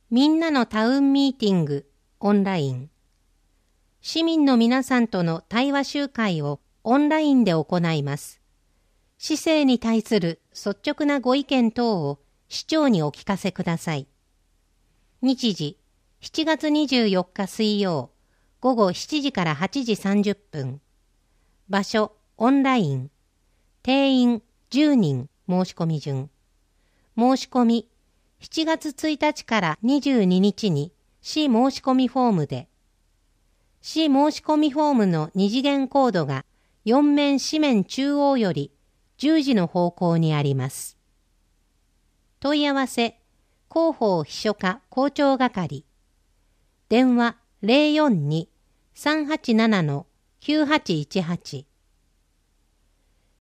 みんなのタウンミーティングオンライン。市民の皆さんとの対話集会をオンラインで行います。市政に対する率直なご意見等を市長にお聞かせください。日時、7月24日水曜、午後7時から8時30分。場所、オンライン。定員10人申し込み順。申し込み、7月1日から22日に市申し込みフォームで、市申し込みフォームの二次元コードが4面紙面中央より10時の方向にあります。問い合わせ、広報秘書課校長係。電話042-387-9818